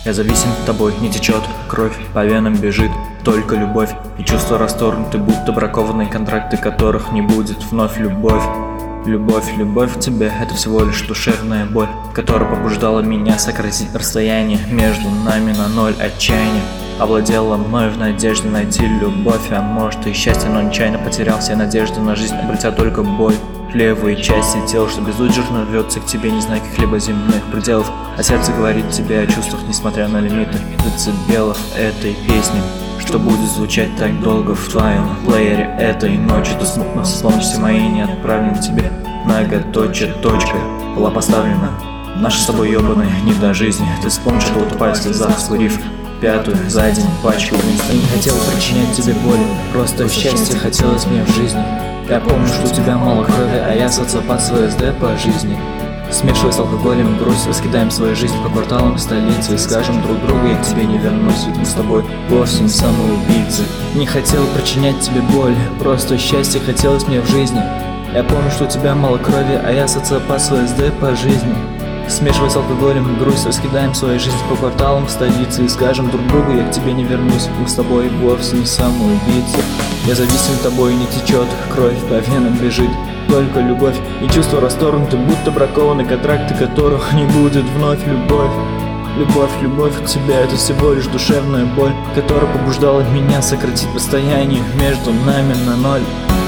Я зависим тобой, не течет кровь, по венам бежит только любовь. И чувства расторгнуты, будто бракованные контракты, которых не будет вновь. Любовь, любовь, любовь к тебе — это всего лишь душевная боль, которая побуждала меня сократить расстояние между нами на ноль. Отчаяние овладела мной в надежде найти любовь, а может и счастье, но нечаянно потерял все надежды на жизнь, обретя только боль. Левые части тела, что безудержно рвется к тебе, не зная каких-либо земных пределов, а сердце говорит тебе о чувствах, несмотря на лимиты децибелов этой песни, что будет звучать так долго в твоем плеере этой ночи. Ты смутно вспомнишь мои не отправлены тебе многоточие, точка была поставлена. Наши с тобой ебаные не до жизни. Ты вспомнишь, что утопая в слезах, скурив пятую за день пачку Winston. Не хотел причинять тебе боль, просто счастье хотелось мне в жизни. Я помню, что у тебя мало крови, а я социопат с ВСД по жизни. Смешивая с алкоголем грусть, раскидаем свою жизнь по кварталам столицы и скажем друг другу: я к тебе не вернусь, ведь мы с тобой вовсе не самоубийцы. Не хотел причинять тебе боль, просто счастье хотелось мне в жизни. Я помню, что у тебя мало крови, а я социопат с ВСД по жизни. Смешивая с алкоголем грусть, раскидаем свою жизнь по кварталам столицы и скажем друг другу: я к тебе не вернусь, мы с тобой вовсе не самоубийцы. Я зависим тобой, не течет кровь, по венам бежит только любовь. И чувства расторгнуты, будто бракованные контракты, которых не будет вновь. Любовь, любовь, любовь к тебе — это всего лишь душевная боль, которая побуждала меня сократить расстояние между нами на ноль.